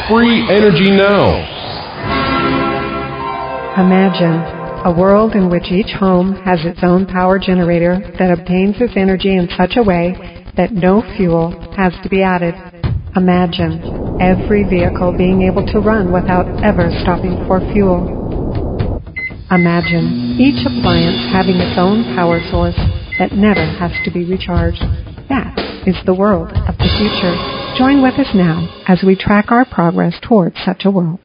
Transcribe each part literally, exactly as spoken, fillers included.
Free energy now. Imagine a world in which each home has its own power generator that obtains its energy in such a way that no fuel has to be added. Imagine every vehicle being able to run without ever stopping for fuel. Imagine each appliance having its own power source that never has to be recharged. That is the world of the future. Join with us now as we track our progress towards such a world.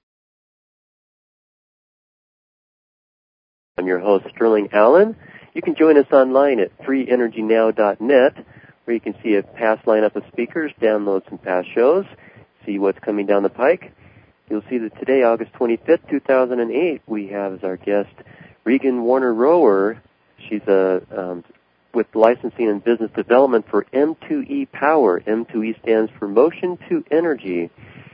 I'm your host, Sterling Allen. You can join us online at free energy now dot net, where you can see a past lineup of speakers, download some past shows, see what's coming down the pike. You'll see that today, August twenty-fifth, two thousand eight, we have as our guest Regan Warner-Rower. She's a um, with licensing and business development for M two E Power. M two E stands for Motion to Energy,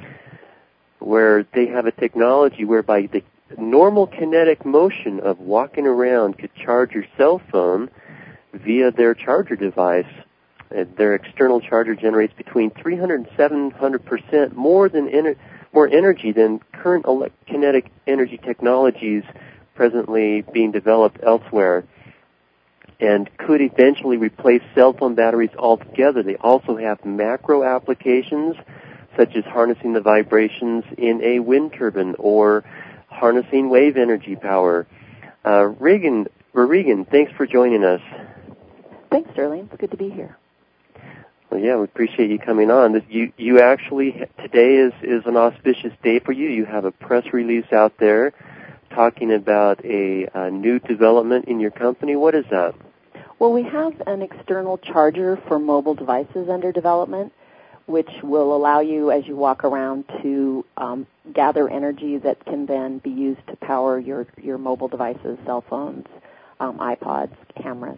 where they have a technology whereby the normal kinetic motion of walking around could charge your cell phone via their charger device. Uh, their external charger generates between three hundred and seven hundred percent more than ener- more energy than current ele- kinetic energy technologies presently being developed elsewhere, and could eventually replace cell phone batteries altogether. They also have macro applications, such as harnessing the vibrations in a wind turbine or harnessing wave energy power. Uh, Regan, Regan, thanks for joining us. Thanks, Sterling. It's good to be here. Well, yeah, we appreciate you coming on. This, you, you actually, today is, is an auspicious day for you. You have a press release out there talking about a, a new development in your company. What is that? Well, we have an external charger for mobile devices under development, which will allow you, as you walk around, to um, gather energy that can then be used to power your, your mobile devices, cell phones, um, iPods, cameras.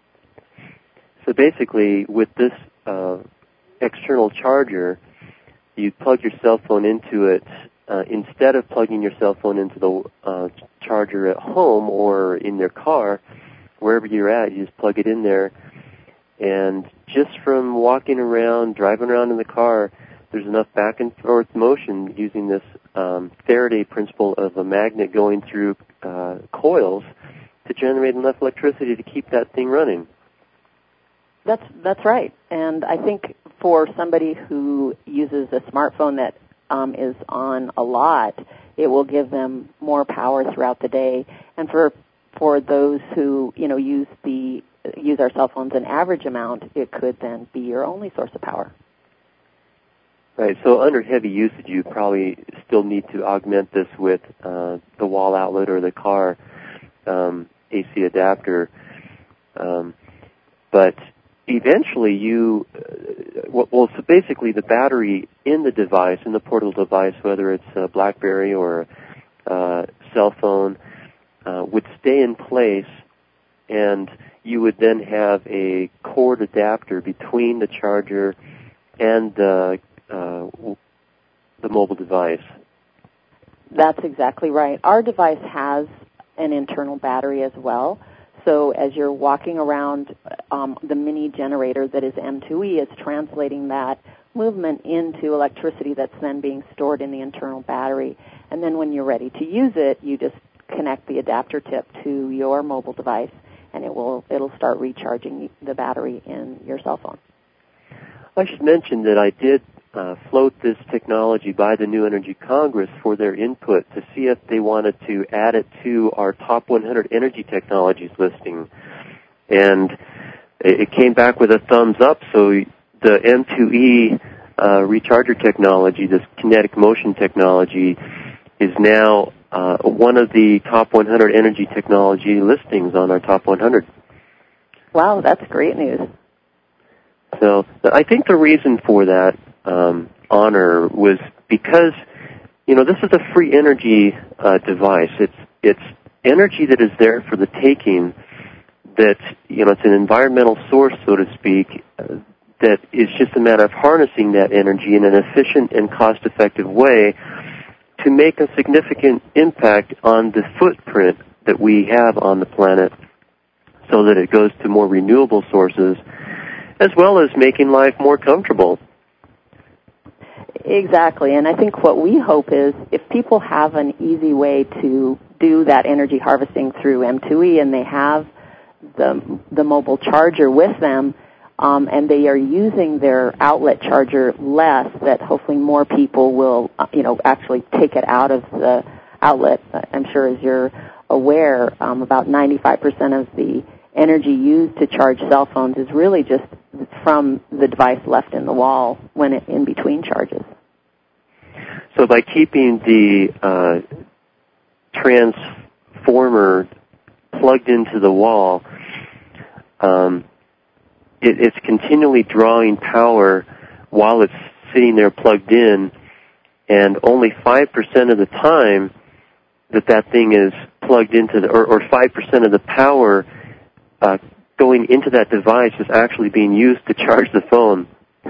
So basically, with this uh, external charger, you plug your cell phone into it. Uh, instead of plugging your cell phone into the uh, charger at home or in your car, wherever you're at, you just plug it in there. And just from walking around, driving around in the car, there's enough back and forth motion using this um, Faraday principle of a magnet going through uh, coils to generate enough electricity to keep that thing running. That's that's right. And I think for somebody who uses a smartphone that um, is on a lot, it will give them more power throughout the day. And for for those who, you know, use the use our cell phones an average amount, it could then be your only source of power. Right. So under heavy usage, you probably still need to augment this with uh, the wall outlet or the car um, A C adapter. Um, but eventually you, uh, well, so basically the battery in the device, in the portable device, whether it's a BlackBerry or a uh, cell phone, uh, would stay in place, and you would then have a cord adapter between the charger and the uh, the mobile device. That's exactly right. Our device has an internal battery as well. So as you're walking around, um, the mini generator that is M two E is translating that movement into electricity that's then being stored in the internal battery. And then when you're ready to use it, you just connect the adapter tip to your mobile device, and it will it'll start recharging the battery in your cell phone. I should mention that I did uh, float this technology by the New Energy Congress for their input to see if they wanted to add it to our top one hundred energy technologies listing. And it came back with a thumbs up, so the M two E uh, recharger technology, this kinetic motion technology, is now uh, one of the top one hundred energy technology listings on our top one hundred. Wow, that's great news. So I think the reason for that um, honor was because, you know, this is a free energy uh, device. It's it's energy that is there for the taking. That, you know, it's an environmental source, so to speak. Uh, that is just a matter of harnessing that energy in an efficient and cost-effective way to make a significant impact on the footprint that we have on the planet, so that it goes to more renewable sources, as well as making life more comfortable. Exactly, and I think what we hope is if people have an easy way to do that energy harvesting through M two E and they have the the mobile charger with them, um, and they are using their outlet charger less, that hopefully more people will, uh, you know, actually take it out of the outlet. I'm sure, as you're aware, um, about ninety-five percent of the energy used to charge cell phones is really just from the device left in the wall when it in between charges. So by keeping the uh, transformer plugged into the wall, um, it, it's continually drawing power while it's sitting there plugged in, and only five percent of the time that that thing is plugged into the, or, or five percent of the power uh, going into that device is actually being used to charge the phone.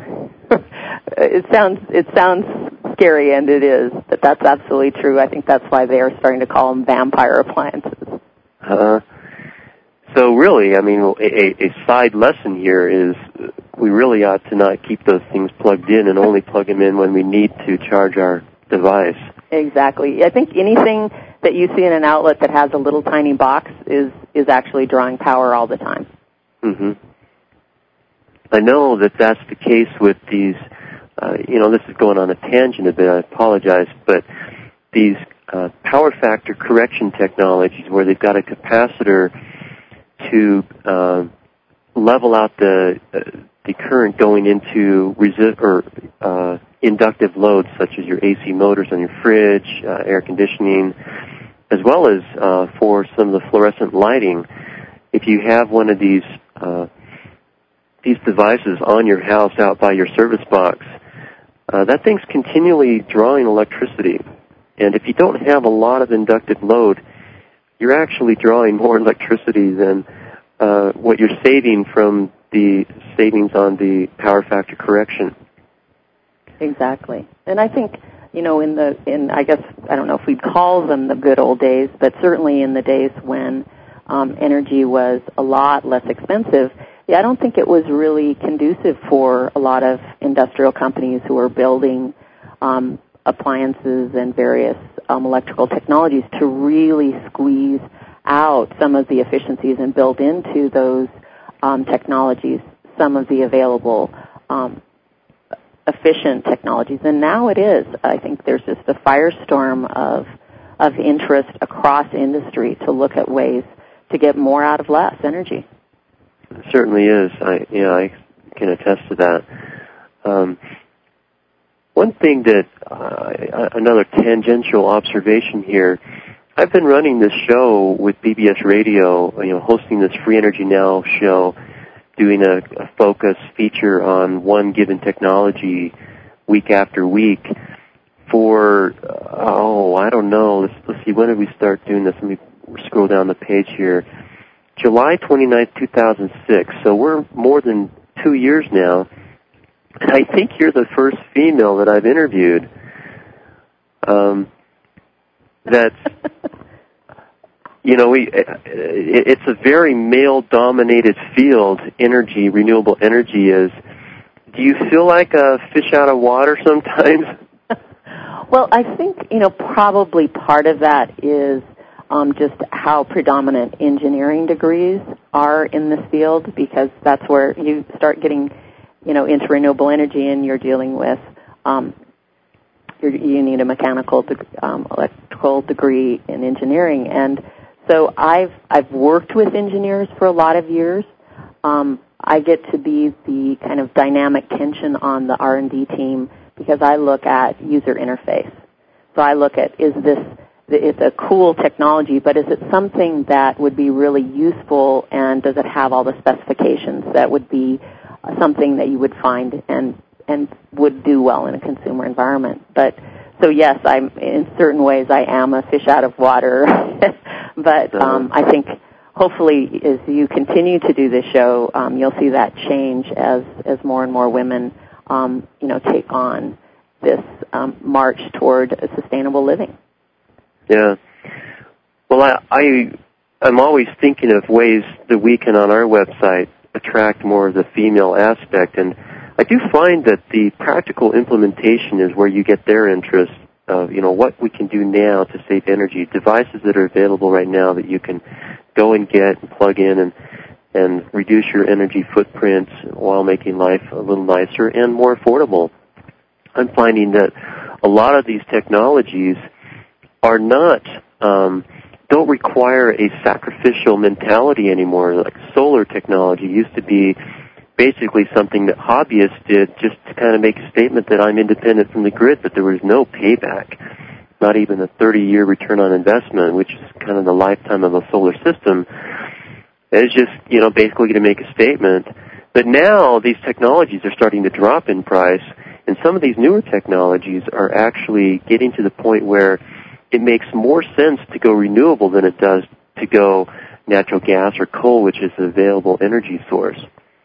It sounds it sounds scary, and it is, but that's absolutely true. I think that's why they are starting to call them vampire appliances. Uh, so really, I mean, a, a side lesson here is we really ought to not keep those things plugged in and only plug them in when we need to charge our device. Exactly. I think anything that you see in an outlet that has a little tiny box is, is actually drawing power all the time. Mm-hmm. I know that that's the case with these, uh, you know, this is going on a tangent a bit, I apologize, but these uh, power factor correction technologies where they've got a capacitor to uh, level out the uh, the current going into resi- or uh, inductive loads such as your A C motors on your fridge, uh, air conditioning, as well as uh, for some of the fluorescent lighting. If you have one of these uh, these devices on your house out by your service box, uh, that thing's continually drawing electricity. And if you don't have a lot of inductive load, you're actually drawing more electricity than uh, what you're saving from the savings on the power factor correction. Exactly. And I think, you know, in the, in, I guess, I don't know if we'd call them the good old days, but certainly in the days when um, energy was a lot less expensive, yeah, I don't think it was really conducive for a lot of industrial companies who are building um, appliances and various um, electrical technologies to really squeeze out some of the efficiencies and build into those um, technologies some of the available um, efficient technologies. And now it is. I think there's just a firestorm of of interest across industry to look at ways to get more out of less energy. It certainly is. I, you know, I can attest to that. Um, one thing that, uh, another tangential observation here, I've been running this show with B B S Radio, you know, hosting this Free Energy Now show, doing a, a focus feature on one given technology week after week for, oh, I don't know, let's, let's see, when did we start doing this? Let me scroll down the page here. July twenty-ninth, two thousand six, so we're more than two years now, and I think you're the first female that I've interviewed. Um, that's, you know, we, it, it's a very male-dominated field, energy, renewable energy is. Do you feel like a fish out of water sometimes? Well, I think, you know, probably part of that is um, just how predominant engineering degrees are in this field, because that's where you start getting, you know, into renewable energy and you're dealing with, um, you're, you need a mechanical, um, electrical degree in engineering. And so I've, I've worked with engineers for a lot of years. Um, I get to be the kind of dynamic tension on the R and D team because I look at user interface. So I look at, is this, it's a cool technology, but is it something that would be really useful, and does it have all the specifications that would be something that you would find and and would do well in a consumer environment? But so yes, I'm in certain ways I am a fish out of water, but um, I think hopefully as you continue to do this show, um, you'll see that change as as more and more women, um, you know, take on this um, march toward a sustainable living. Yeah. Well, I, I, I'm always thinking of ways that we can, on our website, attract more of the female aspect. And I do find that the practical implementation is where you get their interest of, you know, what we can do now to save energy, devices that are available right now that you can go and get and plug in and, and reduce your energy footprint while making life a little nicer and more affordable. I'm finding that a lot of these technologies are not, um, don't require a sacrificial mentality anymore. Like solar technology used to be basically something that hobbyists did just to kind of make a statement that I'm independent from the grid, but there was no payback, not even a thirty-year return on investment, which is kind of the lifetime of a solar system. It's just, you know, basically going to make a statement. But now these technologies are starting to drop in price, and some of these newer technologies are actually getting to the point where it makes more sense to go renewable than it does to go natural gas or coal, which is an available energy source.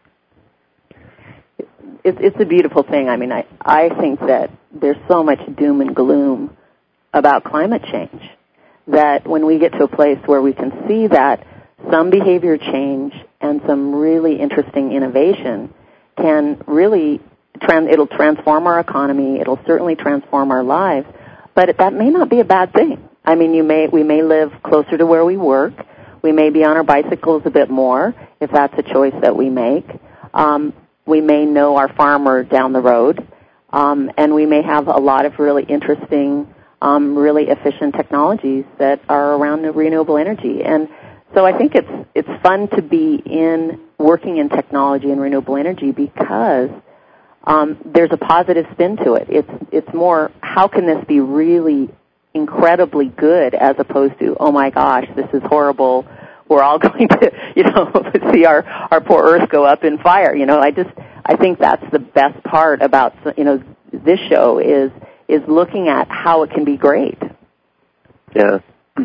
It's, it's a beautiful thing. I mean, I, I think that there's so much doom and gloom about climate change that when we get to a place where we can see that some behavior change and some really interesting innovation can really, trans, it'll transform our economy, it'll certainly transform our lives, but that may not be a bad thing. I mean, you may, we may live closer to where we work, we may be on our bicycles a bit more, if that's a choice that we make. Um, we may know our farmer down the road, um, and we may have a lot of really interesting, um, really efficient technologies that are around the renewable energy. And so I think it's it's fun to be in working in technology and renewable energy because um, there's a positive spin to it. It's it's more, how can this be really incredibly good as opposed to, oh my gosh, this is horrible, we're all going to, you know, see our, our poor Earth go up in fire. You know, I just, I think that's the best part about, you know, this show is, is looking at how it can be great. Yeah.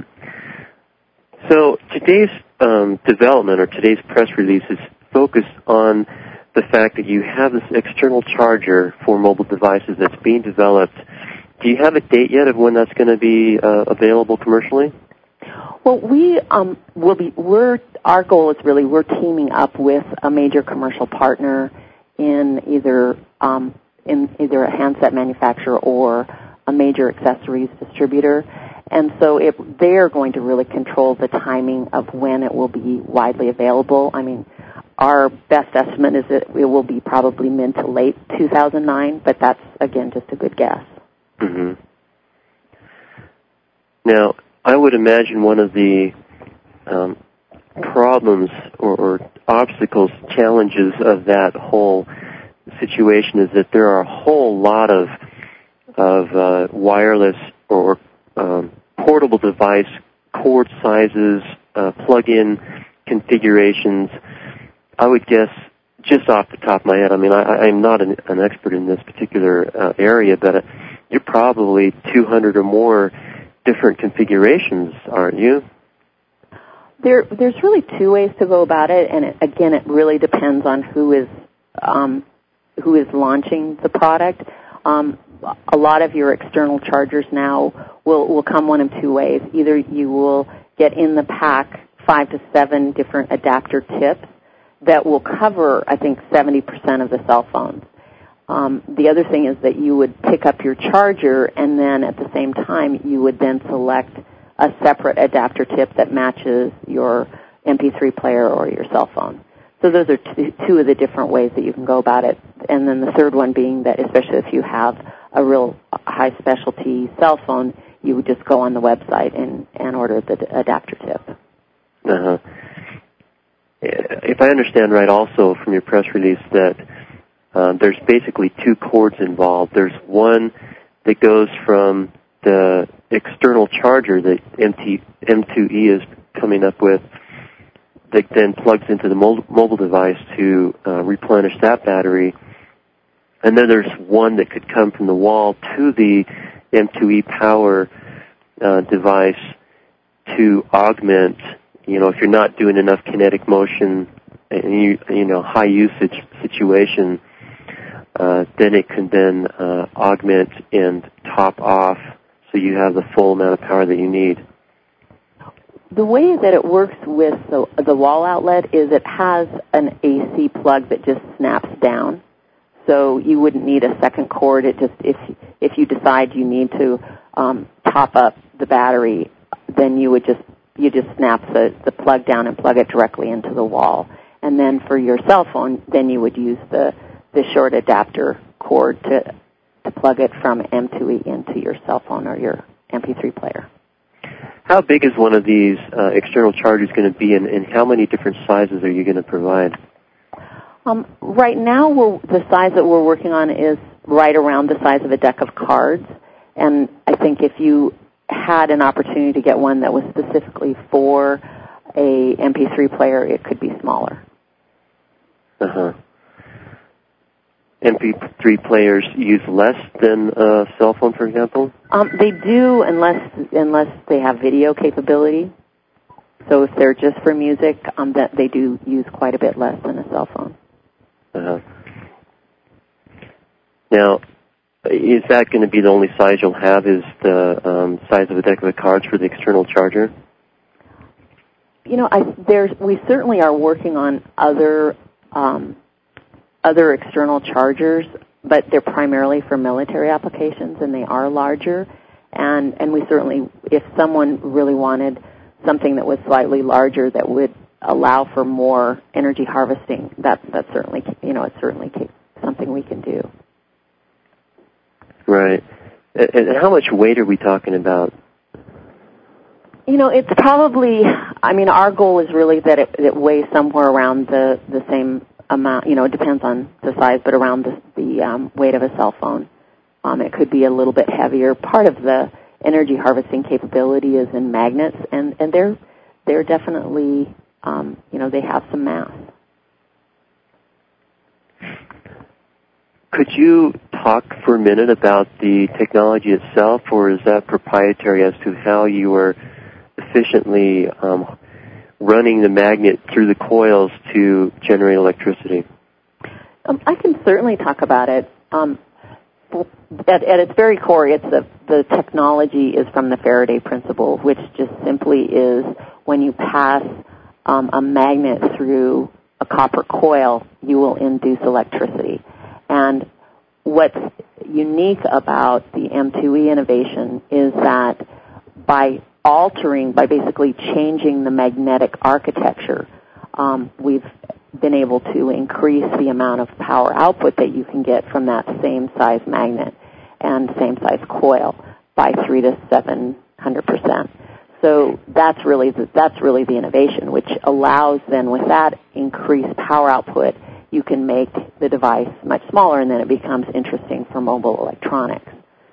So today's um, development or today's press release is focused on the fact that you have this external charger for mobile devices that's being developed. Do you have a date yet of when that's going to be uh, available commercially? Well, we um, will be. We're our goal is really we're teaming up with a major commercial partner in either um, in either a handset manufacturer or a major accessories distributor, and so it, they're going to really control the timing of when it will be widely available. I mean, our best estimate is that it will be probably mid to late two thousand nine, but that's again just a good guess. Mm-hmm. Now, I would imagine one of the um, problems or, or obstacles, challenges of that whole situation is that there are a whole lot of of uh, wireless or um, portable device cord sizes, uh, plug-in configurations. I would guess, just off the top of my head, I mean, I, I'm not an, an expert in this particular uh, area, but uh, you're probably two hundred or more different configurations, aren't you? There, there's really two ways to go about it, and it, again, it really depends on who is um, who is launching the product. Um, a lot of your external chargers now will, will come one of two ways. Either you will get in the pack five to seven different adapter tips that will cover, I think, seventy percent of the cell phones. Um, the other thing is that you would pick up your charger, and then at the same time, you would then select a separate adapter tip that matches your M P three player or your cell phone. So those are two, two of the different ways that you can go about it. And then the third one being that, especially if you have a real high specialty cell phone, you would just go on the website and, and order the adapter tip. Uh-huh. If I understand right also from your press release that Um, there's basically two cords involved. There's one that goes from the external charger that M two E is coming up with that then plugs into the mobile device to uh, replenish that battery. And then there's one that could come from the wall to the M two E power uh, device to augment, you know, if you're not doing enough kinetic motion, and you, you know, high usage situation, Uh, then it can then uh, augment and top off so you have the full amount of power that you need. The way that it works with the, the wall outlet is it has an A C plug that just snaps down. So you wouldn't need a second cord. It just if if you decide you need to um, top up the battery, then you would just you just snap the, the plug down and plug it directly into the wall. And then for your cell phone, then you would use the, the short adapter cord to to plug it from M two E into your cell phone or your M P three player. How big is one of these uh, external chargers going to be, and, and how many different sizes are you going to provide? Um, right now, we're, the size that we're working on is right around the size of a deck of cards, and I think if you had an opportunity to get one that was specifically for a M P three player, it could be smaller. Uh-huh. M P three players use less than a cell phone, for example? Um, they do, unless unless they have video capability. So if they're just for music, um, that they do use quite a bit less than a cell phone. Uh-huh. Now, is that going to be the only size you'll have, is the um, size of a deck of cards for the external charger? You know, I, there's, we certainly are working on other um, other external chargers, but they're primarily for military applications, and they are larger. And, and we certainly, if someone really wanted something that was slightly larger that would allow for more energy harvesting, that that's certainly, you know, it's certainly something we can do. Right. And how much weight are we talking about? You know, it's probably, I mean, our goal is really that it, it weighs somewhere around the, the same amount, you know, it depends on the size, but around the, the um, weight of a cell phone. Um, it could be a little bit heavier. Part of the energy harvesting capability is in magnets, and, and they're, they're definitely, um, you know, they have some mass. Could you talk for a minute about the technology itself, or is that proprietary as to how you are efficiently um, running the magnet through the coils to generate electricity? Um, I can certainly talk about it. Um, at, at its very core, it's a, the technology is from the Faraday principle, which just simply is when you pass um, a magnet through a copper coil, you will induce electricity. And what's unique about the M two E innovation is that by altering, by basically changing the magnetic architecture, um, we've been able to increase the amount of power output that you can get from that same size magnet and same size coil by three to seven hundred percent. So that's really the, that's really the innovation, which allows then with that increased power output, you can make the device much smaller, and then it becomes interesting for mobile electronics.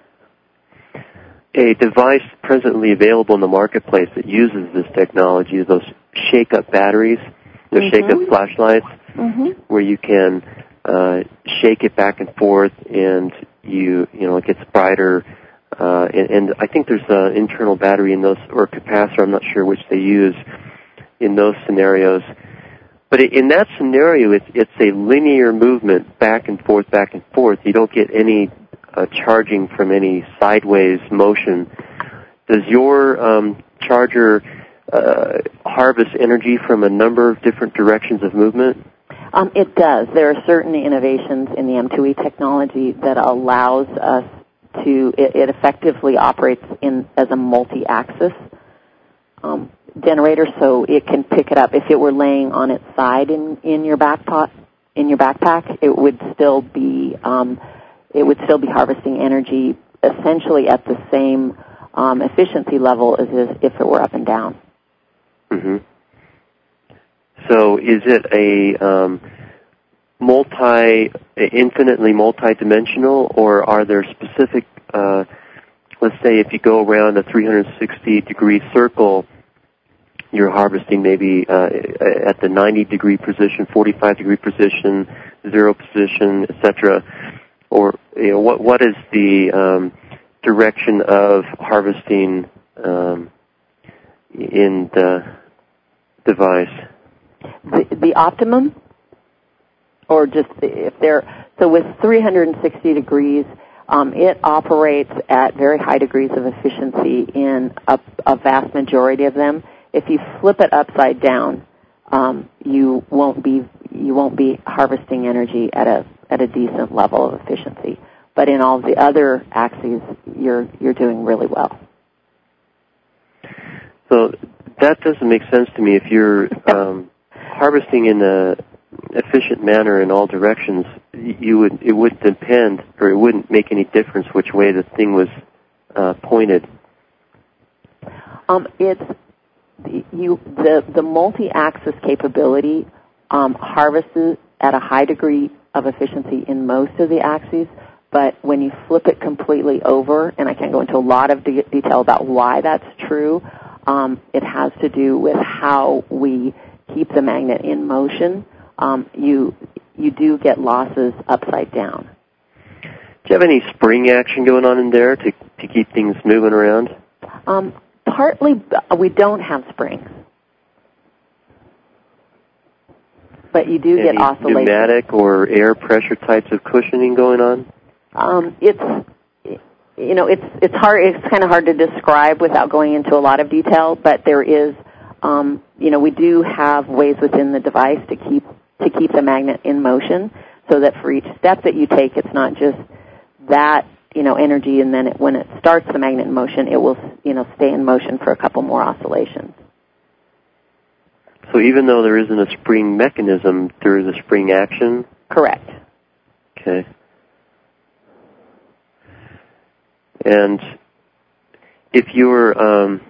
A device presently available in the marketplace that uses this technology is those shake-up batteries, those mm-hmm. shake-up flashlights, mm-hmm. where you can uh, shake it back and forth, and you you know it gets brighter. Uh, and, and I think there's an internal battery in those, or capacitor. I'm not sure which they use in those scenarios. But in that scenario, it's, it's a linear movement back and forth, back and forth. You don't get any uh, charging from any sideways motion. Does your um, charger uh, harvest energy from a number of different directions of movement? Um, it does. There are certain innovations in the M two E technology that allows us to, it, it effectively operates in as a multi-axis um generator, so it can pick it up. If it were laying on its side in, in your backpack, in your backpack, it would still be um, it would still be harvesting energy essentially at the same um, efficiency level as if it were up and down. Mm-hmm. So, is it a um, multi, infinitely multi-dimensional, or are there specific? Uh, let's say if you go around a three hundred sixty degree circle, you're harvesting maybe uh, at the ninety degree position, forty-five degree position, zero position, et cetera. Or you know, what what is the um, direction of harvesting um, in the device? The, the optimum, or just if they're so with three hundred sixty degrees, um, it operates at very high degrees of efficiency in a, a vast majority of them. If you flip it upside down, um, you won't be you won't be harvesting energy at a at a decent level of efficiency. But in all the other axes, you're you're doing really well. So that doesn't make sense to me. If you're um, harvesting in a efficient manner in all directions, you would it wouldn't depend, or it wouldn't make any difference which way the thing was uh, pointed. Um, it's you the the multi-axis capability um, harvests at a high degree of efficiency in most of the axes. But when you flip it completely over, and I can't go into a lot of de- detail about why that's true, um, it has to do with how we keep the magnet in motion. Um, you you do get losses upside down. Do you have any spring action going on in there to, to keep things moving around? Um, partly, we don't have springs. But you do Any get oscillation. Pneumatic or air pressure types of cushioning going on? Um, it's, you know, it's it's hard. It's kind of hard to describe without going into a lot of detail. But there is, um, you know, we do have ways within the device to keep to keep the magnet in motion, so that for each step that you take, it's not just that, you know, energy, and then it, when it starts the magnet in motion, it will, you know, stay in motion for a couple more oscillations. So even though there isn't a spring mechanism, there is a spring action? Correct. Okay. And if you're, um,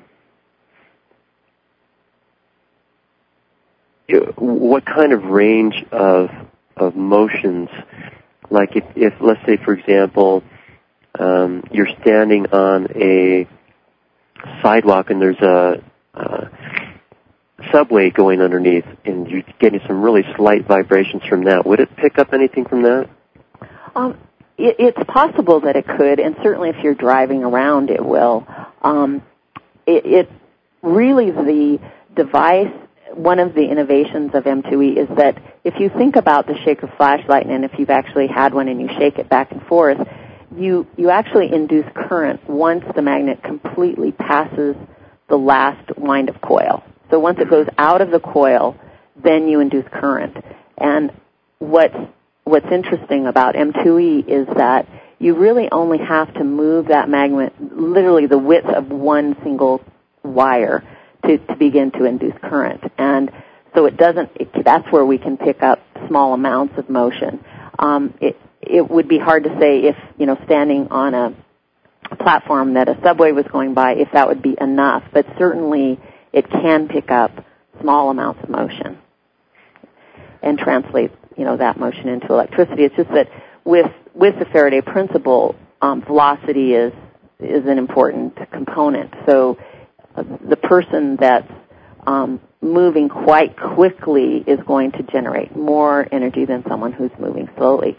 you, what kind of range of of motions, like if, if let's say, for example, um, you're standing on a sidewalk and there's a, a subway going underneath, and you're getting some really slight vibrations from that, would it pick up anything from that? Um, it, it's possible that it could, and certainly if you're driving around, it will. Um, it, it really, the device, one of the innovations of M two E is that if you think about the shaker flashlight, and if you've actually had one and you shake it back and forth, you, you actually induce current once the magnet completely passes the last wind of coil. So once it goes out of the coil, then you induce current. And what's, what's interesting about M two E is that you really only have to move that magnet literally the width of one single wire to, to begin to induce current. And so it doesn't, it, that's where we can pick up small amounts of motion. Um, it, it would be hard to say if, you know, standing on a platform that a subway was going by, if that would be enough. But certainly it can pick up small amounts of motion and translate, you know, that motion into electricity. It's just that with with the Faraday principle, um, velocity is is an important component. So uh, the person that's um, moving quite quickly is going to generate more energy than someone who's moving slowly.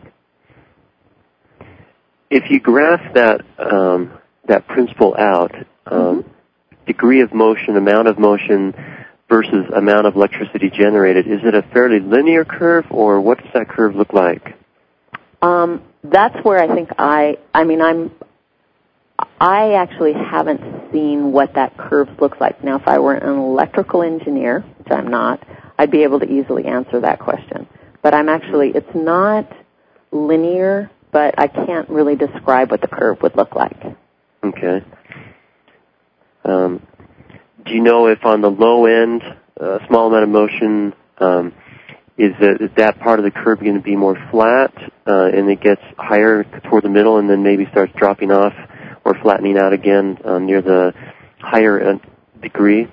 If you graph that um, that principle out, um, mm-hmm. degree of motion, amount of motion versus amount of electricity generated, is it a fairly linear curve, or what does that curve look like? Um, that's where I think I, I mean, I'm, I actually haven't seen what that curve looks like. Now, if I were an electrical engineer, which I'm not, I'd be able to easily answer that question. But I'm actually, it's not linear, but I can't really describe what the curve would look like. Okay. Um, do you know if on the low end, a uh, small amount of motion, um, is, that, is that part of the curve going to be more flat, uh, and it gets higher toward the middle and then maybe starts dropping off or flattening out again uh, near the higher uh, degree?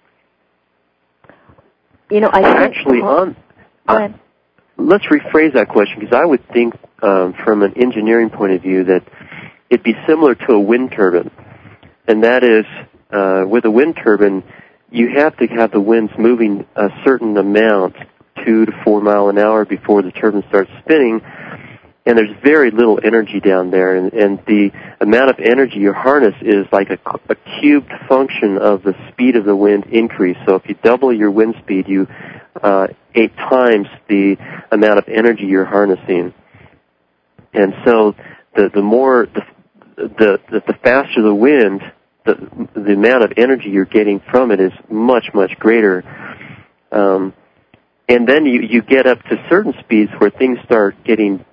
You know, I think... Actually, on... Go ahead. Uh, let's rephrase that question, because I would think um, from an engineering point of view that it'd be similar to a wind turbine. And that is, uh, with a wind turbine, you have to have the winds moving a certain amount, two to four mile an hour, before the turbine starts spinning. And there's very little energy down there. And, and the amount of energy you harness is like a, a cubed function of the speed of the wind increase. So if you double your wind speed, you uh, eight times the amount of energy you're harnessing. And so the, the more, the, the, the, the faster the wind, the, the amount of energy you're getting from it is much, much greater. Um, and then you, you get up to certain speeds where things start getting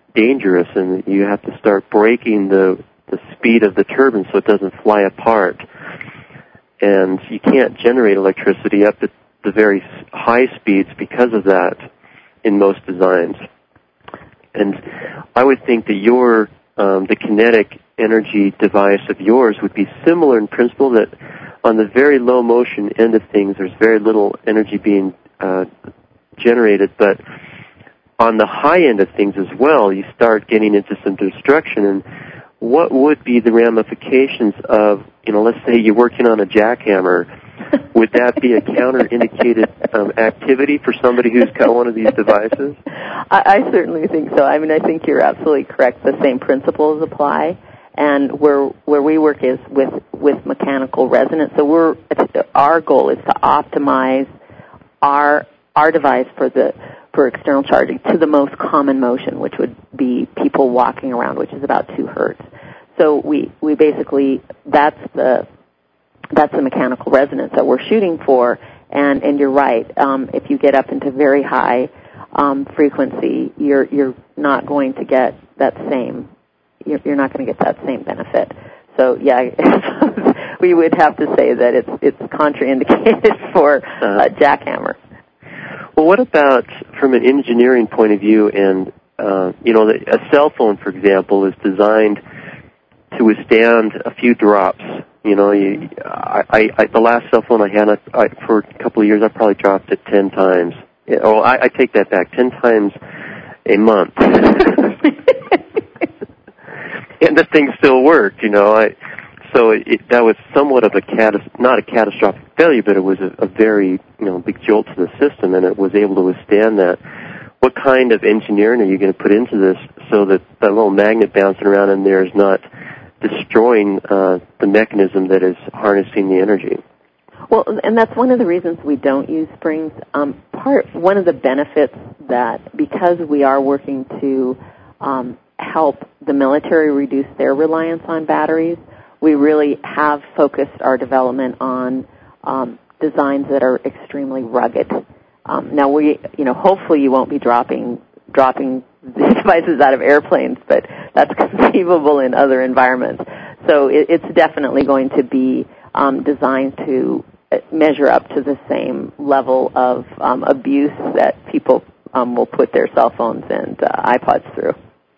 dangerous, and you have to start braking the the speed of the turbine so it doesn't fly apart. And you can't generate electricity up at the very high speeds because of that in most designs. And I would think that your um, the kinetic energy device of yours would be similar in principle, that on the very low motion end of things, there's very little energy being uh, generated, but on the high end of things as well, you start getting into some destruction. And what would be the ramifications of, you know, let's say you're working on a jackhammer? Would that be a counter-indicated um, activity for somebody who's got one of these devices? I, I certainly think so. I mean, I think you're absolutely correct. The same principles apply. And where where we work is with, with mechanical resonance. So we're our goal is to optimize our our device for the for external charging to the most common motion, which would be people walking around, which is about two hertz. So we, we basically that's the that's the mechanical resonance that we're shooting for. And and you're right. Um, if you get up into very high um, frequency, you're you're not going to get that same you're, you're not going to get that same benefit. So yeah, we would have to say that it's it's contraindicated for a jackhammer. Well, what about from an engineering point of view? And uh, you know, a cell phone, for example, is designed to withstand a few drops. You know, you, I, I, I, the last cell phone I had I, I, for a couple of years, I probably dropped it ten times. Oh, I, I take that back, ten times a month. And the thing still worked, you know. I, so it, it, that was somewhat of a catas- not a catastrophic failure, but it was a, a very, you know, big jolt to the system, and it was able to withstand that. What kind of engineering are you going to put into this so that that little magnet bouncing around in there is not destroying uh, the mechanism that is harnessing the energy? Well, and that's one of the reasons we don't use springs. Um, part one of the benefits that because we are working to um, help the military reduce their reliance on batteries, we really have focused our development on um, designs that are extremely rugged. Um, now, we, you know, hopefully you won't be dropping dropping these devices out of airplanes, but that's conceivable in other environments. So it, it's definitely going to be um, designed to measure up to the same level of um, abuse that people um, will put their cell phones and uh, iPods through.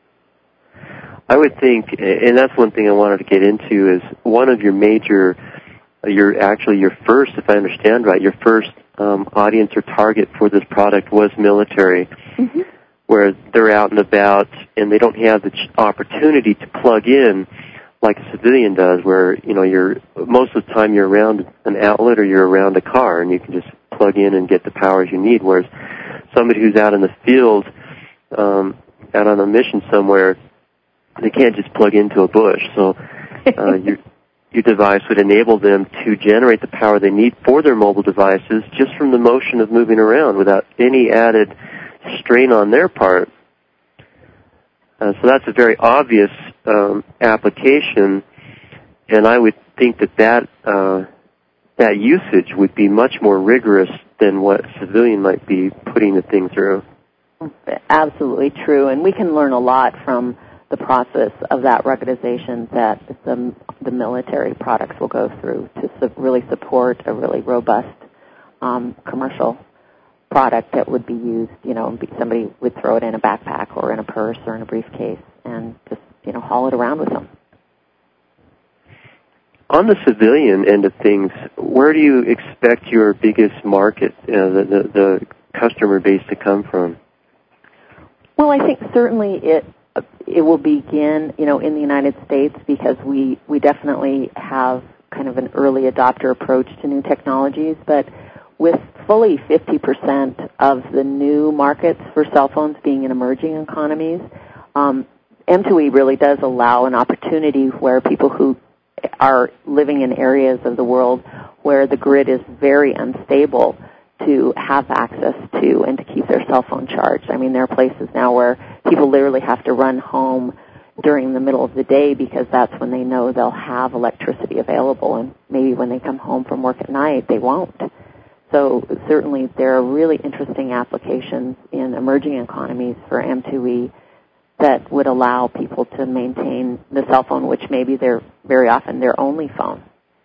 I would think, and that's one thing I wanted to get into, is one of your major, your actually your first, if I understand right, your first um, audience or target for this product was military, mm-hmm. where they're out and about and they don't have the opportunity to plug in like a civilian does, where, you know, you're most of the time you're around an outlet or you're around a car and you can just plug in and get the powers you need, whereas somebody who's out in the field, um, out on a mission somewhere, they can't just plug into a bush. So uh, your, your device would enable them to generate the power they need for their mobile devices just from the motion of moving around without any added strain on their part. Uh, so that's a very obvious um, application, and I would think that that, uh, that usage would be much more rigorous than what a civilian might be putting the thing through. Absolutely true, and we can learn a lot from the process of that ruggedization that the, the military products will go through to su- really support a really robust um, commercial product that would be used, you know, somebody would throw it in a backpack or in a purse or in a briefcase and just, you know, haul it around with them. On the civilian end of things, where do you expect your biggest market, uh, the, the, the customer base to come from? Well, I think certainly it it will begin, you know, in the United States because we, we definitely have kind of an early adopter approach to new technologies, but with fully fifty percent of the new markets for cell phones being in emerging economies, um, M two E really does allow an opportunity where people who are living in areas of the world where the grid is very unstable to have access to and to keep their cell phone charged. I mean, there are places now where people literally have to run home during the middle of the day because that's when they know they'll have electricity available, and maybe when they come home from work at night, they won't. So certainly there are really interesting applications in emerging economies for M two E that would allow people to maintain the cell phone, which maybe they're very often their only phone.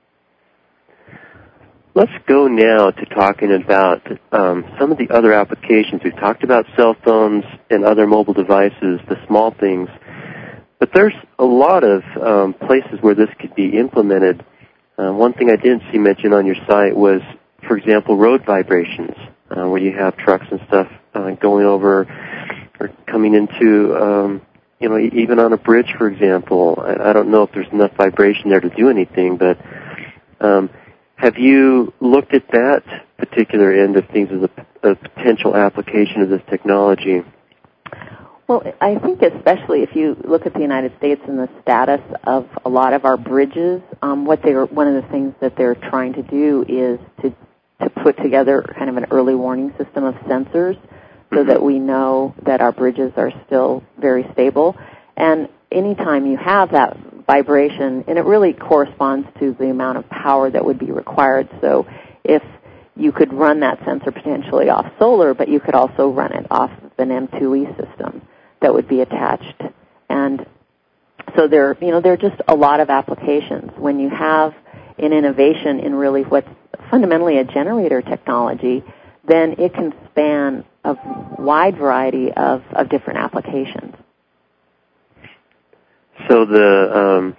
Let's go now to talking about um, some of the other applications. We've talked about cell phones and other mobile devices, the small things, but there's a lot of um, places where this could be implemented. Uh, one thing I didn't see mentioned on your site was, for example, road vibrations, uh, where you have trucks and stuff uh, going over or coming into, um, you know, even on a bridge, for example. I, I don't know if there's enough vibration there to do anything, but um, have you looked at that particular end of things as a, a potential application of this technology? Well, I think especially if you look at the United States and the status of a lot of our bridges, um, what they're one of the things that they're trying to do is to to put together kind of an early warning system of sensors so that we know that our bridges are still very stable. And anytime you have that vibration, and it really corresponds to the amount of power that would be required. So if you could run that sensor potentially off solar, but you could also run it off of an M two E system that would be attached. And so there, you know, there are just a lot of applications. When you have an innovation in really what's fundamentally a generator technology, then it can span a wide variety of, of different applications. So the um,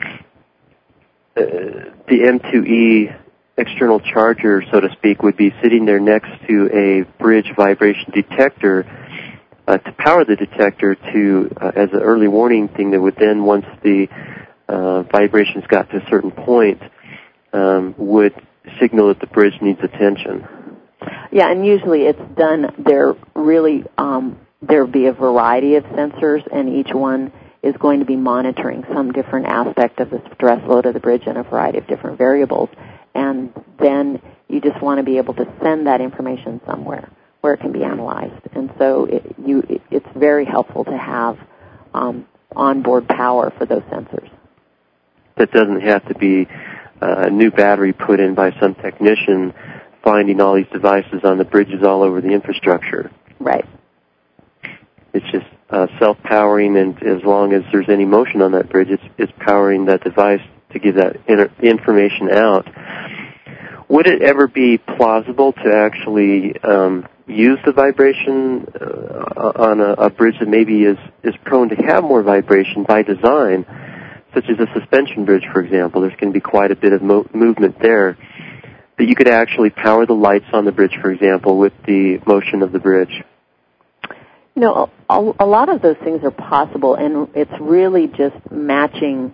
uh, the M two E external charger, so to speak, would be sitting there next to a bridge vibration detector uh, to power the detector to uh, as an early warning thing that would then, once the uh, vibrations got to a certain point, um, would signal that the bridge needs attention. Yeah, and usually it's done. There really um, there will be a variety of sensors, and each one is going to be monitoring some different aspect of the stress load of the bridge and a variety of different variables. And then you just want to be able to send that information somewhere where it can be analyzed. And so it, you, it, it's very helpful to have um, onboard power for those sensors. That doesn't have to be a new battery put in by some technician finding all these devices on the bridges all over the infrastructure. Right. It's just uh, self-powering, and as long as there's any motion on that bridge, it's, it's powering that device to give that inter- information out. Would it ever be plausible to actually um, use the vibration uh, on a, a bridge that maybe is, is prone to have more vibration by design, such as a suspension bridge, for example? There's going to be quite a bit of mo- movement there. That you could actually power the lights on the bridge, for example, with the motion of the bridge. You know, a, a lot of those things are possible, and it's really just matching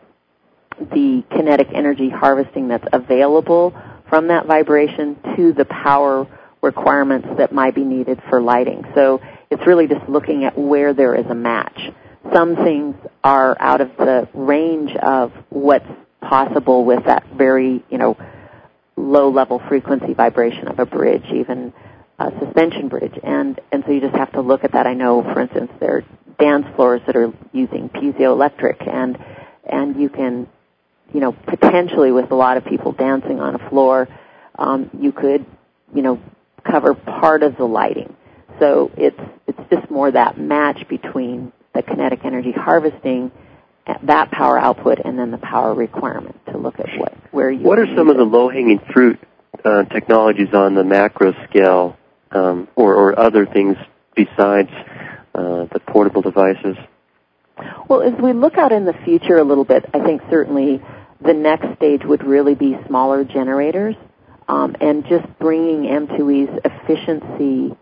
the kinetic energy harvesting that's available from that vibration to the power requirements that might be needed for lighting. So it's really just looking at where there is a match. Some things are out of the range of what's possible with that very, you know, low-level frequency vibration of a bridge, even a suspension bridge. And, and so you just have to look at that. I know, for instance, there are dance floors that are using piezoelectric, and and you can, you know, potentially with a lot of people dancing on a floor, um, you could, you know, cover part of the lighting. So it's it's just more that match between the kinetic energy harvesting, that power output, and then the power requirement to look at what where you. What are some of the low-hanging fruit uh, technologies on the macro scale, um, or, or other things besides uh, the portable devices? Well, as we look out in the future a little bit, I think certainly the next stage would really be smaller generators, um, and just bringing M two E's efficiency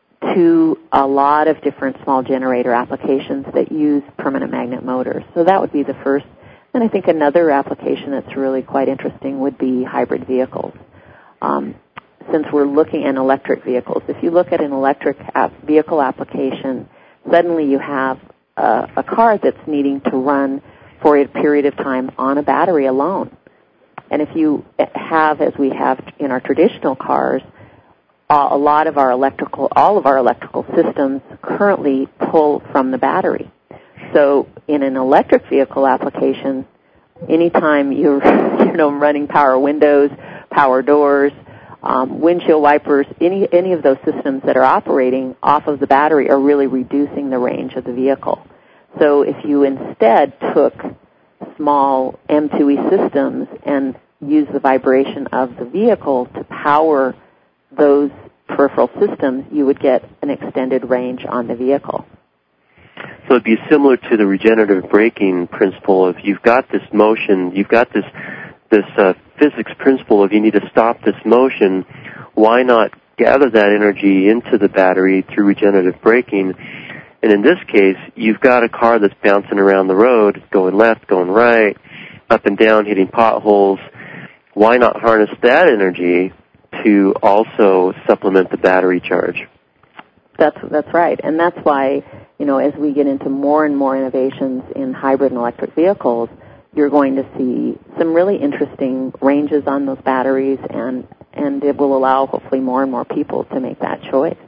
to a lot of different small generator applications that use permanent magnet motors. So that would be the first. And I think another application that's really quite interesting would be hybrid vehicles. Um, since we're looking at electric vehicles, if you look at an electric app vehicle application, suddenly you have a, a car that's needing to run for a period of time on a battery alone. And if you have, as we have in our traditional cars, Uh, a lot of our electrical, all of our electrical systems currently pull from the battery. So in an electric vehicle application, anytime you're, you know, running power windows, power doors, um, windshield wipers, any any of those systems that are operating off of the battery are really reducing the range of the vehicle. So if you instead took small M two E systems and used the vibration of the vehicle to power those peripheral systems, you would get an extended range on the vehicle. So it'd be similar to the regenerative braking principle. If you've got this motion, you've got this this uh, physics principle of you need to stop this motion, why not gather that energy into the battery through regenerative braking? And in this case, you've got a car that's bouncing around the road, going left, going right, up and down, hitting potholes. Why not harness that energy to also supplement the battery charge? That's that's right, and that's why, you know, as we get into more and more innovations in hybrid and electric vehicles, you're going to see some really interesting ranges on those batteries, and and it will allow hopefully more and more people to make that choice.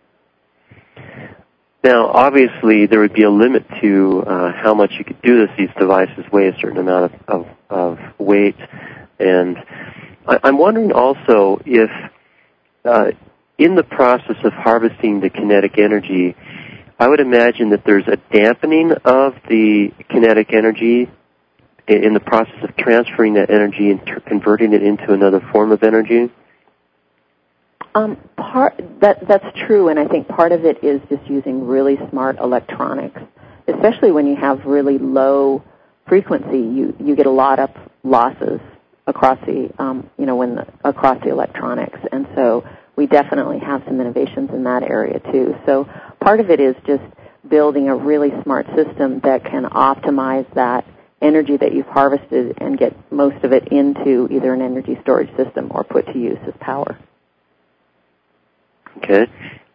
Now, obviously, there would be a limit to uh, how much you could do this. These devices weigh a certain amount of, of, of weight, and I, I'm wondering also if uh, in the process of harvesting the kinetic energy, I would imagine that there's a dampening of the kinetic energy in the process of transferring that energy and ter- converting it into another form of energy. Um, part that that's true, and I think part of it is just using really smart electronics, especially when you have really low frequency. You you get a lot of losses across the um, you know when the, across the electronics, and so we definitely have some innovations in that area too. So part of it is just building a really smart system that can optimize that energy that you've harvested and get most of it into either an energy storage system or put to use as power. Okay.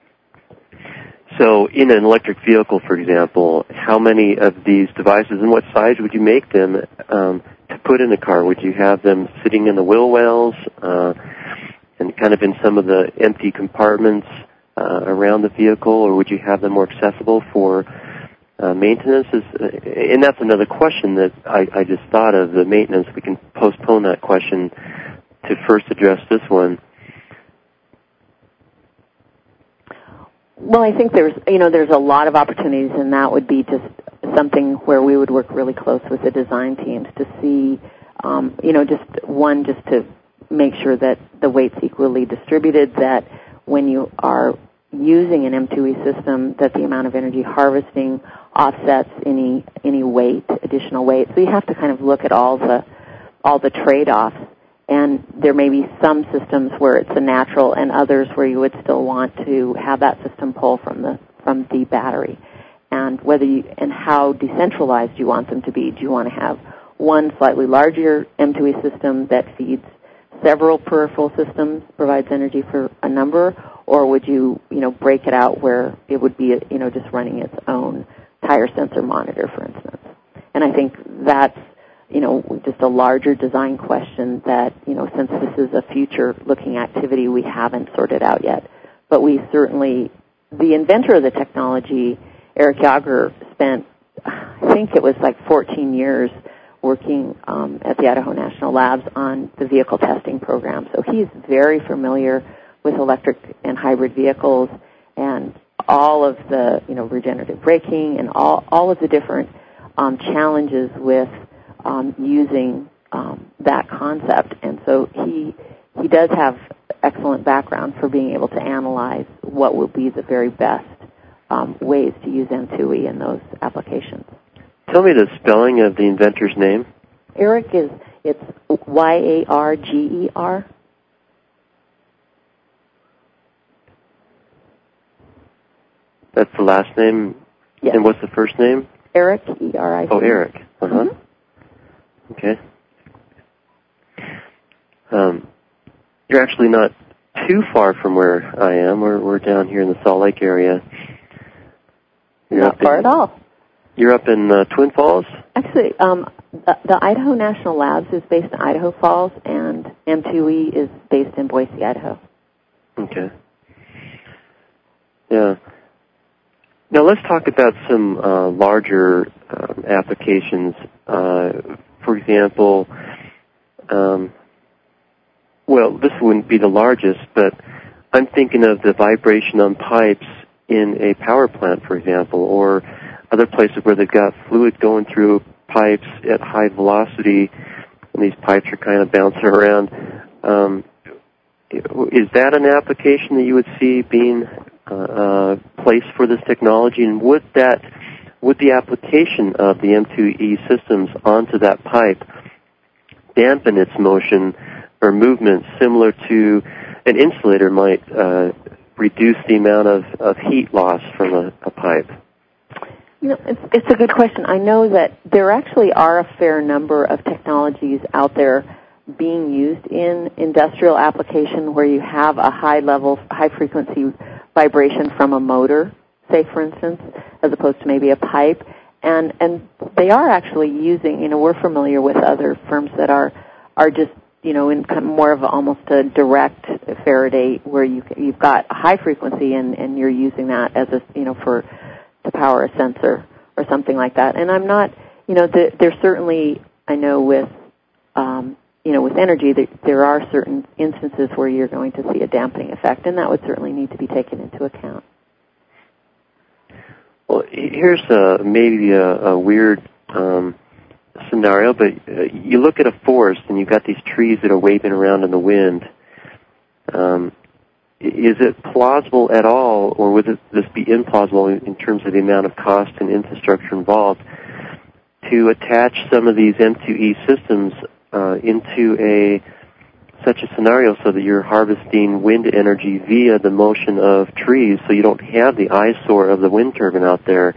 So in an electric vehicle, for example, how many of these devices and what size would you make them um, to put in a car? Would you have them sitting in the wheel wells uh, and kind of in some of the empty compartments uh, around the vehicle, or would you have them more accessible for uh, maintenance? Is, uh, and that's another question that I, I just thought of, the maintenance. We can postpone that question to first address this one. Well, I think there's, you know, there's a lot of opportunities, and that would be just something where we would work really close with the design teams to see, um, you know, just one, just to make sure that the weight's equally distributed, that when you are using an M two E system, that the amount of energy harvesting offsets any any weight, additional weight. So you have to kind of look at all the all the trade-offs. And there may be some systems where it's a natural, and others where you would still want to have that system pull from the from the battery. And whether you, and how decentralized you want them to be. Do you want to have one slightly larger M two E system that feeds several peripheral systems, provides energy for a number, or would you, you know, break it out where it would be, you know, just running its own tire sensor monitor, for instance? And I think that's, you know, just a larger design question that, you know, since this is a future-looking activity, we haven't sorted out yet. But we certainly, the inventor of the technology, Eric Yager, spent, I think it was like fourteen years working um, at the Idaho National Labs on the vehicle testing program. So he's very familiar with electric and hybrid vehicles and all of the, you know, regenerative braking and all, all of the different um, challenges with Um, using um, that concept, and so he he does have excellent background for being able to analyze what will be the very best um, ways to use M two E in those applications. Tell me the spelling of the inventor's name. Eric is it's Y A R G E R. That's the last name. Yes. And what's the first name? Eric, E R I C. Oh, Eric. Uh huh. Mm-hmm. Okay. Um, you're actually not too far from where I am. We're we're down here in the Salt Lake area. You're Not far in, at all. You're up in uh, Twin Falls? Actually, um, the, the Idaho National Labs is based in Idaho Falls, and M two E is based in Boise, Idaho. Okay. Yeah. Now let's talk about some uh, larger um, applications. Uh, for example, um, well, this wouldn't be the largest, but I'm thinking of the vibration on pipes in a power plant, for example, or other places where they've got fluid going through pipes at high velocity, and these pipes are kind of bouncing around. Um, is that an application that you would see being uh, uh, placed for this technology? And would that, would the application of the M two E systems onto that pipe dampen its motion or movement similar to an insulator might uh, reduce the amount of, of heat loss from a, a pipe? You know, it's, it's a good question. I know that there actually are a fair number of technologies out there being used in industrial application where you have a high-level, high-frequency vibration from a motor, say, for instance, as opposed to maybe a pipe. And and they are actually using, you know, we're familiar with other firms that are are just, you know, in kind of more of a, almost a direct Faraday where you, you've got a high frequency and, and you're using that as a, you know, for to power a sensor or something like that. And I'm not, you know, the, there's certainly, I know with, um, you know, with energy, there, there are certain instances where you're going to see a dampening effect, and that would certainly need to be taken into account. Well, here's a, maybe a, a weird um, scenario, but uh, you look at a forest and you've got these trees that are waving around in the wind. Um, is it plausible at all, or would this be implausible in terms of the amount of cost and infrastructure involved, to attach some of these M two E systems uh, into a such a scenario so that you're harvesting wind energy via the motion of trees, so you don't have the eyesore of the wind turbine out there?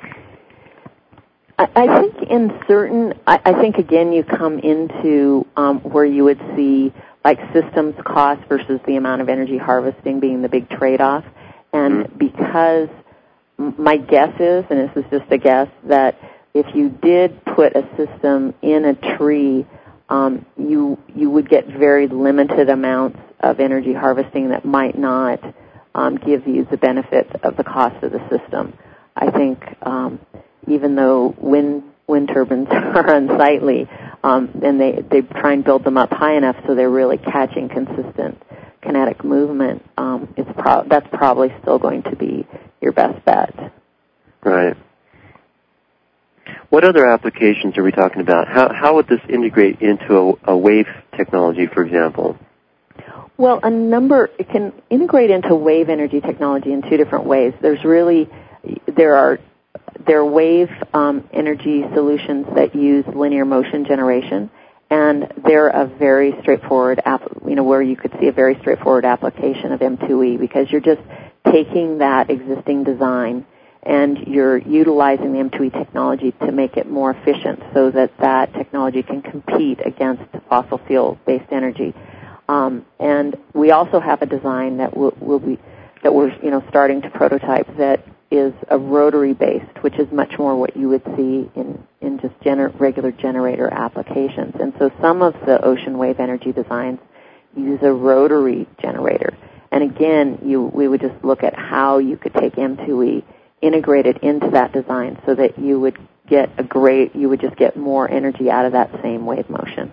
I, I think in certain, I, I think again you come into um, where you would see like systems cost versus the amount of energy harvesting being the big trade-off. And mm-hmm. because my guess is, and this is just a guess, that if you did put a system in a tree, Um, you you would get very limited amounts of energy harvesting that might not um, give you the benefit of the cost of the system. I think um, even though wind wind turbines are unsightly, um, and they, they try and build them up high enough so they're really catching consistent kinetic movement, um, it's pro- that's probably still going to be your best bet. Right. What other applications are we talking about? How how would this integrate into a, a wave technology, for example? Well, a number, it can integrate into wave energy technology in two different ways. There's really, there are, there are wave um, energy solutions that use linear motion generation, and they're a very straightforward, app, you know, where you could see a very straightforward application of M two E, because you're just taking that existing design and you're utilizing the M two E technology to make it more efficient so that that technology can compete against fossil fuel-based energy. Um, and we also have a design that will, will be that we're you know starting to prototype that is a rotary-based, which is much more what you would see in in just gener- regular generator applications. And so some of the ocean wave energy designs use a rotary generator. And again, you we would just look at how you could take M two E, integrate it into that design so that you would get a great, you would just get more energy out of that same wave motion.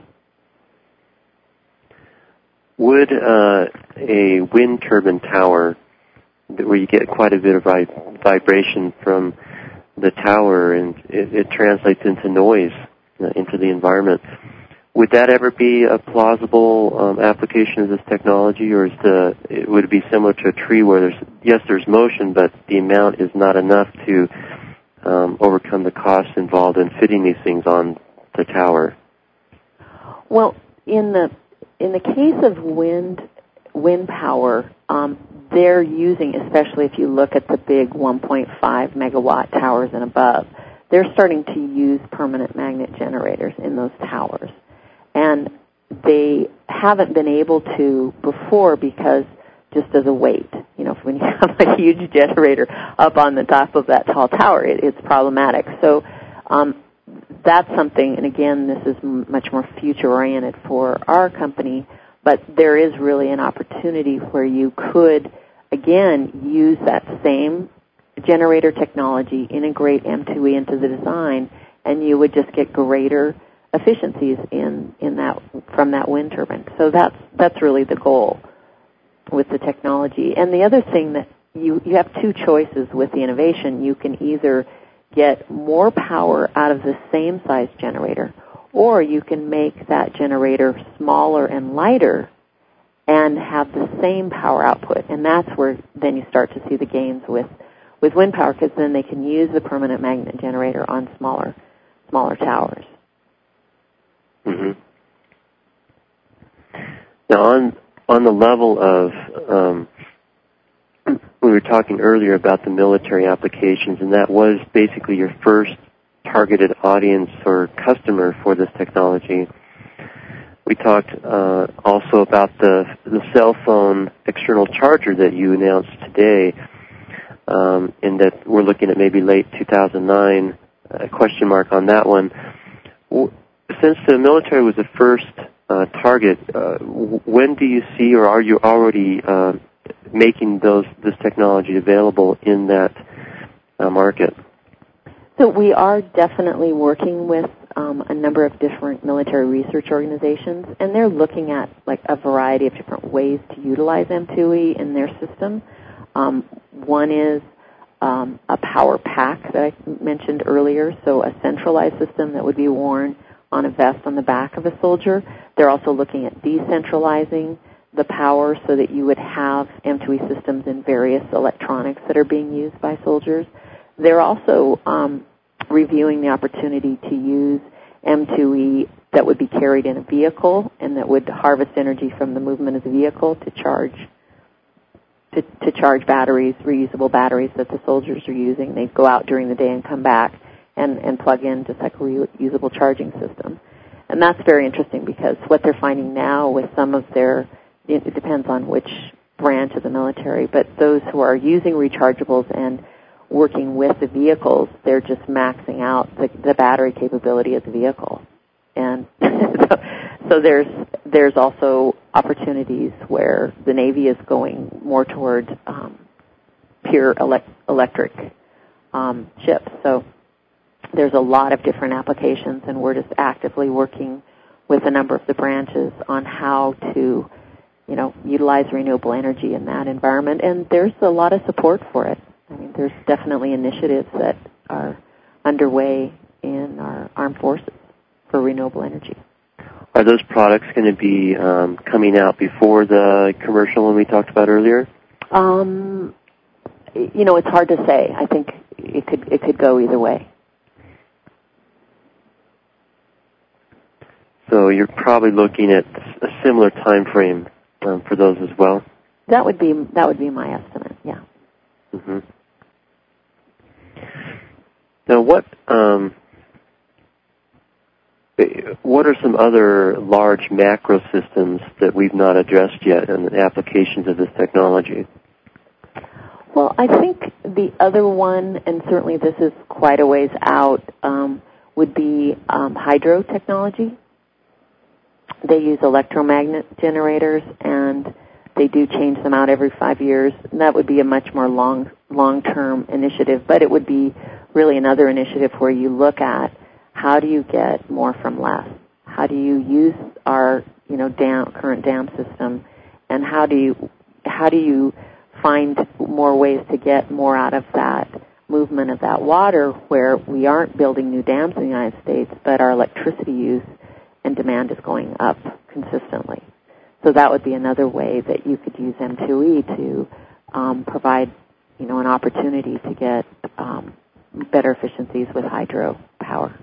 Would uh, a wind turbine tower, where you get quite a bit of vibration from the tower and it, it translates into noise, uh, into the environment, would that ever be a plausible um, application of this technology, or is the, it, would it be similar to a tree where there's, yes, there's motion, but the amount is not enough to um, overcome the costs involved in fitting these things on the tower? Well, in the in the case of wind wind power, um, they're using, especially if you look at the big one point five megawatt towers and above, they're starting to use permanent magnet generators in those towers. And they haven't been able to before because just as a weight, you know, when you have a huge generator up on the top of that tall tower, it, it's problematic. So um, that's something, and again, this is m- much more future-oriented for our company, but there is really an opportunity where you could, again, use that same generator technology, integrate M two E into the design, and you would just get greater efficiencies in, in that from that wind turbine. So that's that's really the goal with the technology. And the other thing that you you have two choices with the innovation. You can either get more power out of the same size generator, or you can make that generator smaller and lighter and have the same power output. And that's where then you start to see the gains with, with wind power, because then they can use the permanent magnet generator on smaller smaller towers. Mm-hmm. Now, on on the level of, um, we were talking earlier about the military applications, and that was basically your first targeted audience or customer for this technology. We talked uh, also about the the cell phone external charger that you announced today, um, and that we're looking at maybe late two thousand nine, a question mark on that one. Since the military was the first uh, target, uh, when do you see, or are you already uh, making those this technology available in that uh, market? So we are definitely working with um, a number of different military research organizations, and they're looking at like a variety of different ways to utilize M two E in their system. Um, one is um, a power pack that I mentioned earlier, so a centralized system that would be worn on a vest on the back of a soldier. They're also looking at decentralizing the power so that you would have M two E systems in various electronics that are being used by soldiers. They're also um, reviewing the opportunity to use M two E that would be carried in a vehicle and that would harvest energy from the movement of the vehicle to charge to, to charge batteries, reusable batteries that the soldiers are using. They go out during the day and come back and, and plug in just like a reusable charging system. And that's very interesting because what they're finding now with some of their, it depends on which branch of the military, but those who are using rechargeables and working with the vehicles, they're just maxing out the, the battery capability of the vehicle. And so, so there's there's also opportunities where the Navy is going more toward um, pure elect, electric um, ships. So there's a lot of different applications, and we're just actively working with a number of the branches on how to, you know, utilize renewable energy in that environment. And there's a lot of support for it. I mean, there's definitely initiatives that are underway in our armed forces for renewable energy. Are those products going to be um, coming out before the commercial one we talked about earlier? Um, you know, it's hard to say. I think it could it could go either way. So you're probably looking at a similar time frame um, for those as well. That would be that would be my estimate. Yeah. Mm-hmm. Now, what um, what are some other large macro systems that we've not addressed yet in the applications of this technology? Well, I think the other one, and certainly this is quite a ways out, um, would be um, hydro technology. They use electromagnet generators, and they do change them out every five years. And that would be a much more long, long-term initiative, but it would be really another initiative where you look at how do you get more from less? How do you use our, you know, dam, current dam system, and how do you how do you find more ways to get more out of that movement of that water, where we aren't building new dams in the United States, but our electricity use and demand is going up consistently. So that would be another way that you could use M two E to um, provide, you know, an opportunity to get um, better efficiencies with hydro power.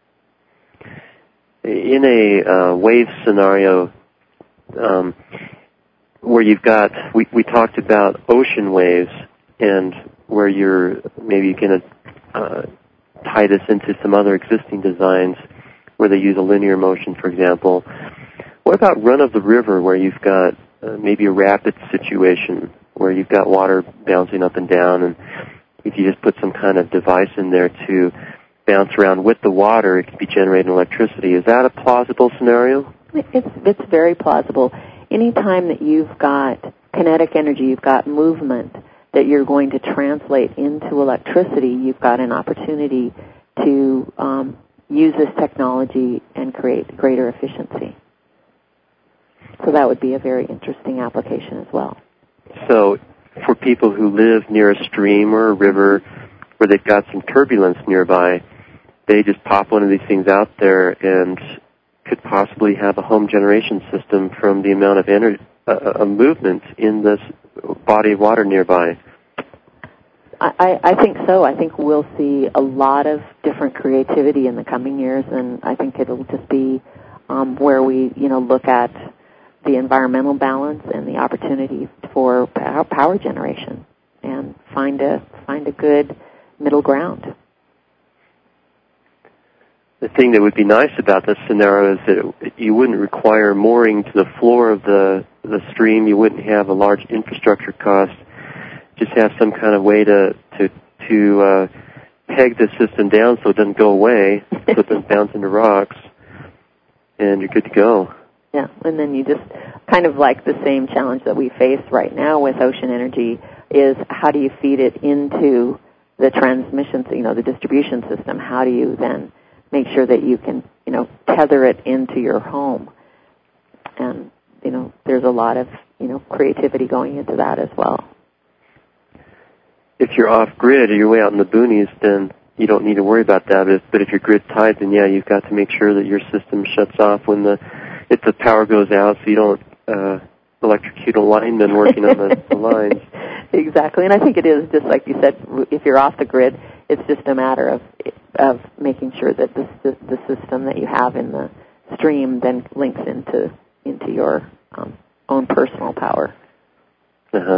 In a uh, wave scenario, um, where you've got, we, we talked about ocean waves, and where you're maybe going to uh, tie this into some other existing designs where they use a linear motion, for example. What about run-of-the-river, where you've got uh, maybe a rapid situation where you've got water bouncing up and down, and if you just put some kind of device in there to bounce around with the water, it could be generating electricity. Is that a plausible scenario? It's it's very plausible. Anytime that you've got kinetic energy, you've got movement that you're going to translate into electricity, you've got an opportunity to um, use this technology and create greater efficiency. So that would be a very interesting application as well. So for people who live near a stream or a river where they've got some turbulence nearby, they just pop one of these things out there and could possibly have a home generation system from the amount of energy, uh, movement in this body of water nearby. I, I think so. I think we'll see a lot of different creativity in the coming years, and I think it'll just be um, where we, you know, look at the environmental balance and the opportunity for power generation, and find a find a good middle ground. The thing that would be nice about this scenario is that it, you wouldn't require mooring to the floor of the the stream. You wouldn't have a large infrastructure cost. Just have some kind of way to to to uh, peg the system down so it doesn't go away, so it doesn't bounce into rocks, and you're good to go. Yeah, and then you just kind of like the same challenge that we face right now with ocean energy is how do you feed it into the transmission, you know, the distribution system? How do you then make sure that you can, you know, tether it into your home? And, you know, there's a lot of, you know, creativity going into that as well. If you're off-grid or you're way out in the boonies, then you don't need to worry about that. But if, but if you're grid-tied, then, yeah, you've got to make sure that your system shuts off when the if the power goes out so you don't uh, electrocute a lineman working on the, the lines. Exactly. And I think it is, just like you said, if you're off the grid, it's just a matter of of making sure that the, the, the system that you have in the stream then links into into your um, own personal power. Uh-huh.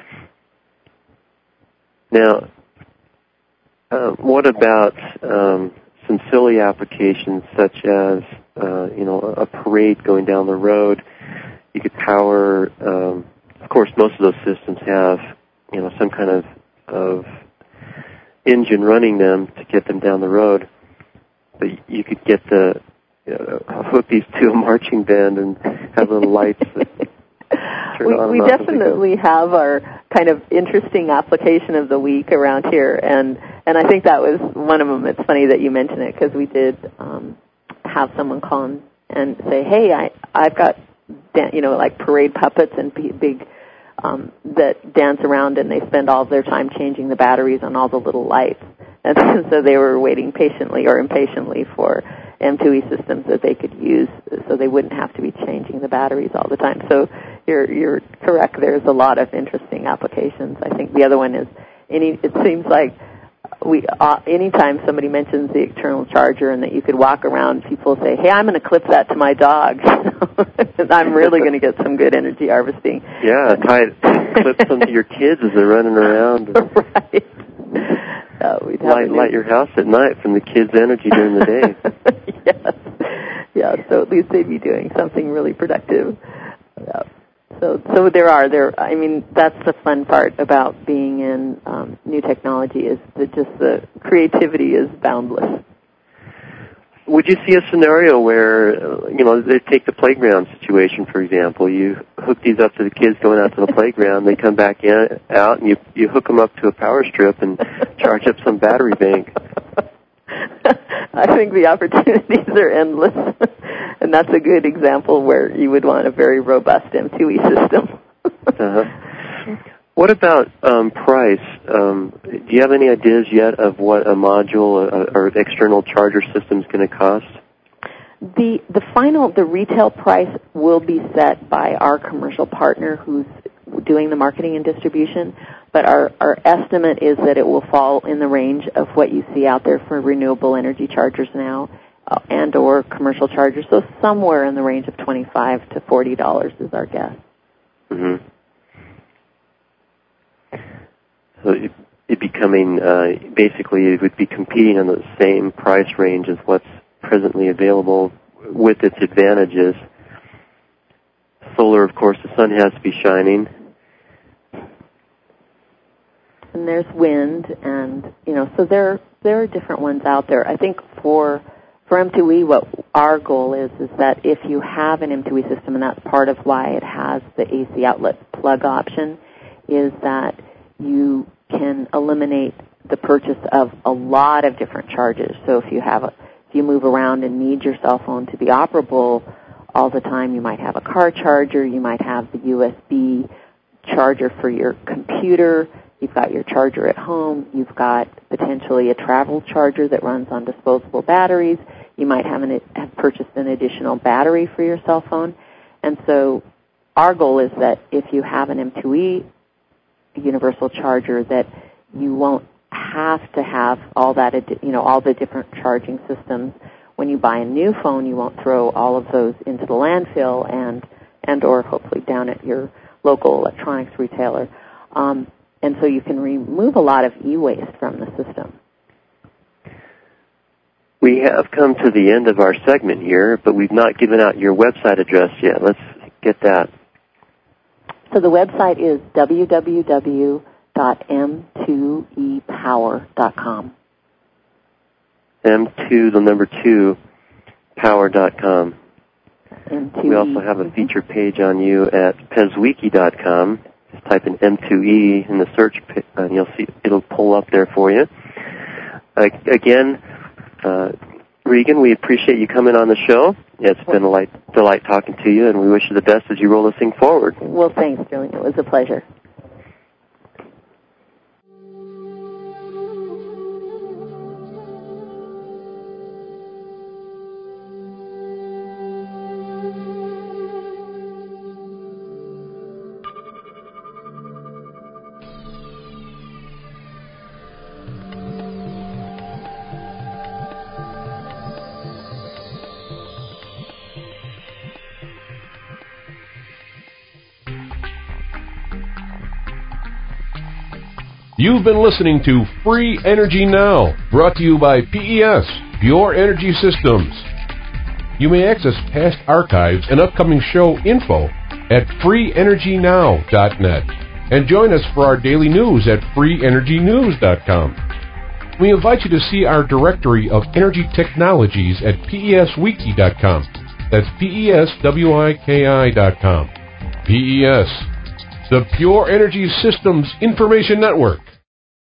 Now, uh, what about um, some silly applications such as, uh, you know, a parade going down the road? You could power, um, of course, most of those systems have, you know, some kind of, of engine running them to get them down the road. But you could get the, you know, hook these to a marching band and have little lights that turn we, on we and off definitely have our kind of interesting application of the week around here, and, and I think that was one of them. It's funny that you mention it, because we did um, have someone call in and say, hey, I, I've got, you know, like parade puppets and big um, that dance around, and they spend all of their time changing the batteries on all the little lights. And so they were waiting patiently or impatiently for M two E systems that they could use, so they wouldn't have to be changing the batteries all the time. So you're you're correct. There's a lot of interesting applications. I think the other one is any. It seems like we uh, anytime somebody mentions the external charger and that you could walk around, people say, "Hey, I'm going to clip that to my dog. I'm really going to get some good energy harvesting." Yeah, tie it, clip some to your kids as they're running around. Right. Uh, we'd have light, light your house at night from the kids' energy during the day. Yes. Yeah, so at least they'd be doing something really productive. Yeah. So so there are, there. I mean, that's the fun part about being in um, new technology, is that just the creativity is boundless. Would you see a scenario where, you know, they take the playground situation, for example. You hook these up to the kids going out to the playground. They come back in, out, and you you hook them up to a power strip and charge up some battery bank. I think the opportunities are endless, and that's a good example where you would want a very robust M two E system. uh-huh. What about um, price? Um, do you have any ideas yet of what a module uh, or external charger system is going to cost? The the final the retail price will be set by our commercial partner who's doing the marketing and distribution, but our, our estimate is that it will fall in the range of what you see out there for renewable energy chargers now, uh, and or commercial chargers. So somewhere in the range of twenty-five to forty dollars is our guess. Mm-hmm. So it, it becoming, uh, basically it would be competing on the same price range as what's presently available with its advantages. Solar, of course, the sun has to be shining. And there's wind, and, you know, so there there are different ones out there. I think for for M two E, what our goal is, is that if you have an M two E system, and that's part of why it has the A C outlet plug option, is that you can eliminate the purchase of a lot of different chargers. So if you have a, if you move around and need your cell phone to be operable all the time, you might have a car charger, you might have the U S B charger for your computer, You've got your charger at home. You've got potentially a travel charger that runs on disposable batteries. You might have, an, have purchased an additional battery for your cell phone. And so our goal is that if you have an M two E universal charger, that you won't have to have all that, you know, all the different charging systems. When you buy a new phone, you won't throw all of those into the landfill and and or hopefully down at your local electronics retailer. Um, and so you can remove a lot of e-waste from the system. We have come to the end of our segment here, but we've not given out your website address yet. Let's get that. So the website is w w w dot m two e power dot com. M two, the number two, power dot com. M two E. We also have a feature page on you at pezwiki dot com. Just type in M two E in the search, and you'll see it'll pull up there for you. Uh, again, uh, Regan, we appreciate you coming on the show. It's been a light, delight talking to you, and we wish you the best as you roll this thing forward. Well, thanks, Sterling. It was a pleasure. You've been listening to Free Energy Now, brought to you by P E S, Pure Energy Systems. You may access past archives and upcoming show info at free energy now dot net and join us for our daily news at free energy news dot com. We invite you to see our directory of energy technologies at P E S wiki dot com. That's P E S wiki dot com. P E S, the Pure Energy Systems Information Network.